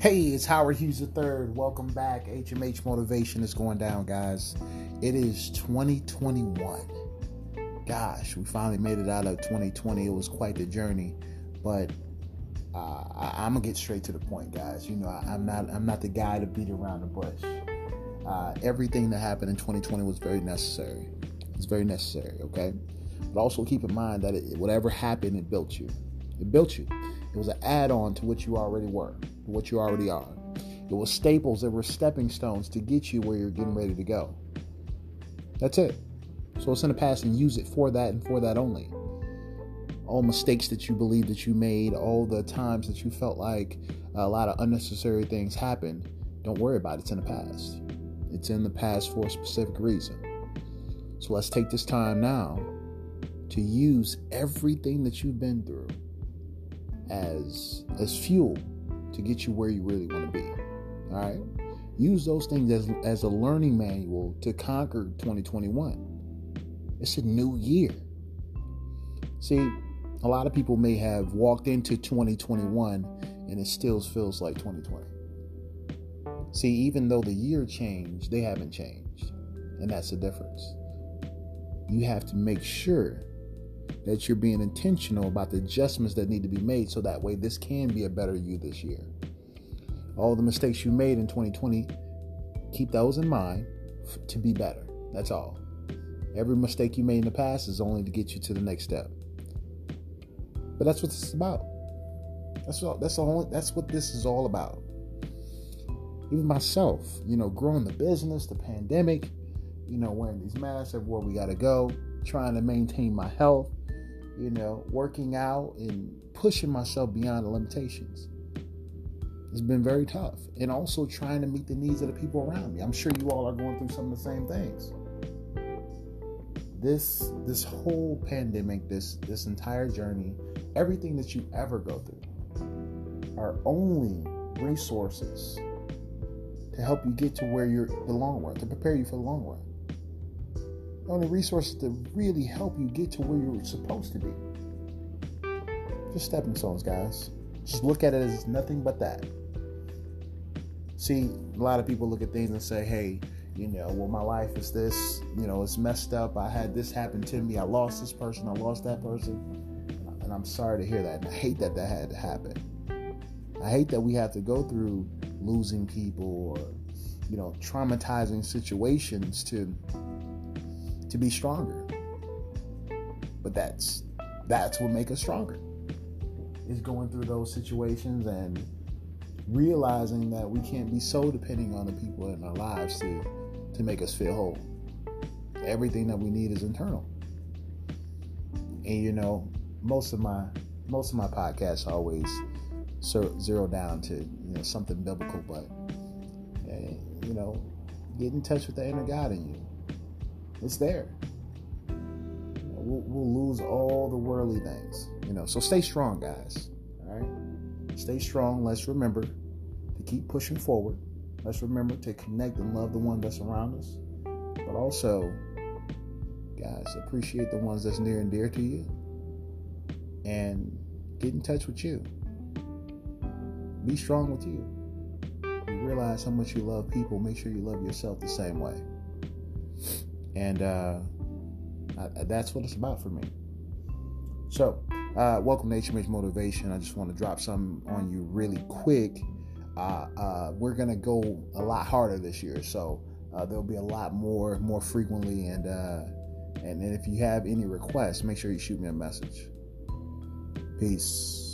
Hey, it's Howard Hughes III. Welcome back. HMH Motivation is going down, guys. It is 2021. Gosh, we finally made it out of 2020. It was quite the journey, but I'm gonna get straight to the point, guys. You know, I'm not the guy to beat around the bush. Everything that happened in 2020 was very necessary. It's very necessary, okay? But also keep in mind that whatever happened, it built you. It built you. It was an add-on to what you already were, what you already are. It was staples that were stepping stones to get you where you're getting ready to go. That's it. So it's in the past and use it for that and for that only. All mistakes that you believe that you made, all the times that you felt like a lot of unnecessary things happened, don't worry about it. It's in the past. It's in the past for a specific reason. So let's take this time now to use everything that you've been through as fuel to get you where you really want to be. All right? Use those things as a learning manual to conquer 2021. It's a new year. See, a lot of people may have walked into 2021 and it still feels like 2020. See, even though the year changed, they haven't changed. And that's the difference. You have to make sure that you're being intentional about the adjustments that need to be made so that way this can be a better you this year. All the mistakes you made in 2020, keep those in mind to be better. That's all. Every mistake you made in the past is only to get you to the next step. But that's what this is about. That's what this is all about. Even myself, growing the business, the pandemic, wearing these masks everywhere we got to go, trying to maintain my health, working out and pushing myself beyond the limitations. It's been very tough. And also trying to meet the needs of the people around me. I'm sure you all are going through some of the same things. This whole pandemic, this entire journey, everything that you ever go through are only resources to help you get to where you're the long run, to prepare you for the long run. Only resources to really help you get to where you're supposed to be. Just stepping stones, guys. Just look at it as nothing but that. See, a lot of people look at things and say, hey, well, my life is this, it's messed up. I had this happen to me. I lost this person. I lost that person. And I'm sorry to hear that. And I hate that had to happen. I hate that we have to go through losing people or, traumatizing situations to be stronger. But that's what makes us stronger, is going through those situations and realizing that we can't be so depending on the people in our lives to make us feel whole. Everything that we need is internal. And most of my podcasts always zero down to something biblical, but get in touch with the inner God in you. It's there. We'll lose all the worldly things, So stay strong, guys. All right, stay strong. Let's remember to keep pushing forward. Let's remember to connect and love the one that's around us, but also, guys, appreciate the ones that's near and dear to you, and get in touch with you. Be strong with you. You realize how much you love people. Make sure you love yourself the same way. And that's what it's about for me. So, welcome to HMH Motivation. I just want to drop something on you really quick. We're going to go a lot harder this year. So, there'll be a lot more frequently. And if you have any requests, make sure you shoot me a message. Peace.